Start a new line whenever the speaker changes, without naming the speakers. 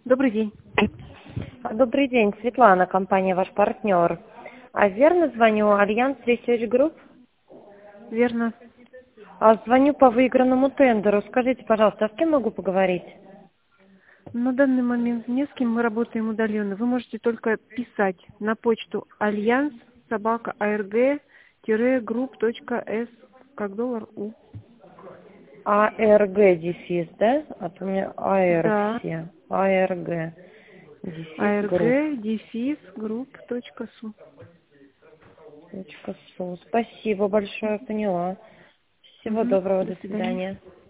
Добрый день.
Добрый день, Светлана, компания «Ваш партнер». А верно звоню, Альянс Research Group?
Верно.
Звоню по выигранному тендеру. Скажите, пожалуйста, а с кем могу поговорить?
На данный момент не с кем, мы работаем удаленно. Вы можете только писать на почту allianz@arg-group.s как доллар у.
АРГ дефис, да? А то у меня АР
Да.
все. АРГ дефис групп.
arg-group.su.
.су. Спасибо большое, поняла. Всего доброго,
До
до
свидания.
свидания.